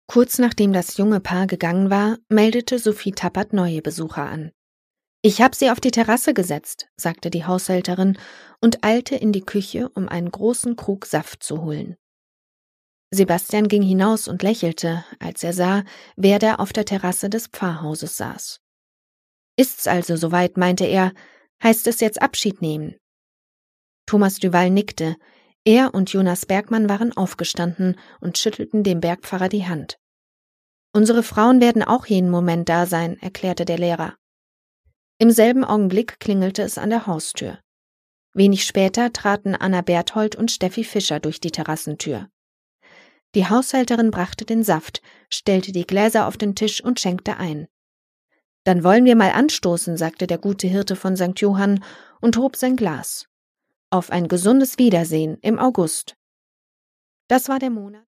Kurz nachdem das junge Paar gegangen war, meldete Sophie Tappert neue Besucher an. »Ich habe sie auf die Terrasse gesetzt«, sagte die Haushälterin und eilte in die Küche, um einen großen Krug Saft zu holen. Sebastian ging hinaus und lächelte, als er sah, wer da auf der Terrasse des Pfarrhauses saß. »Ist's also soweit«, meinte er, »heißt es jetzt Abschied nehmen?« Thomas Duval nickte. Er und Jonas Bergmann waren aufgestanden und schüttelten dem Bergpfarrer die Hand. »Unsere Frauen werden auch jeden Moment da sein«, erklärte der Lehrer. Im selben Augenblick klingelte es an der Haustür. Wenig später traten Anna Berthold und Steffi Fischer durch die Terrassentür. Die Haushälterin brachte den Saft, stellte die Gläser auf den Tisch und schenkte ein. »Dann wollen wir mal anstoßen«, sagte der gute Hirte von St. Johann und hob sein Glas. »Auf ein gesundes Wiedersehen im August.« Das war der Monat